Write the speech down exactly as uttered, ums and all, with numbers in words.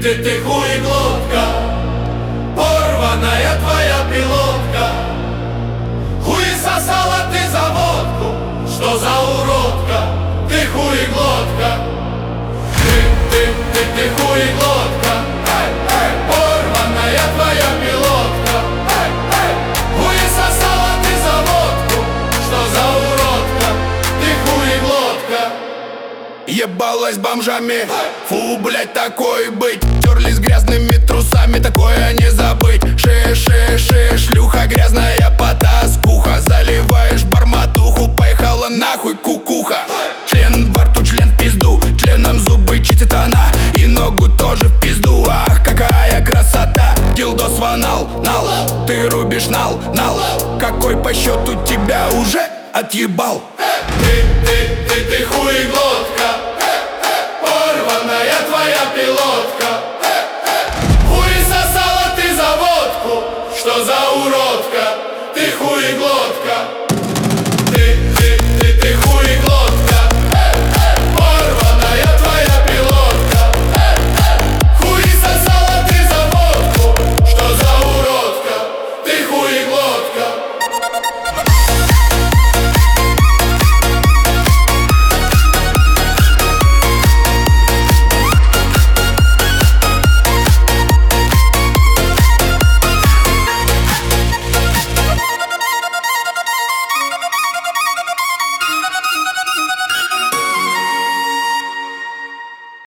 ты, ты хуеглотка, порванная твоя пилотка. Хуй сосала ты за водку, что за уродка, ты хуеглотка. Ты, ты, ты, ты хуеглотка, порванная твоя пилотка. Хуй сосала ты за водку, что за уродка, ты хуеглотка. Ебалась бомжами, фу, блять, такое быть. Терлись грязными трусами, такое не забыть. Ши-ши-ши, шлюха грязная потаскуха. Заливаешь барматуху, поехала нахуй кукуха. Член во рту, член в пизду, членом зубы чистит она, и ногу тоже в пизду. Ах, какая красота, дилдос ванал, нал. Ты рубишь нал, нал. Какой по счету тебя уже отъебал? Ты, ты, ты,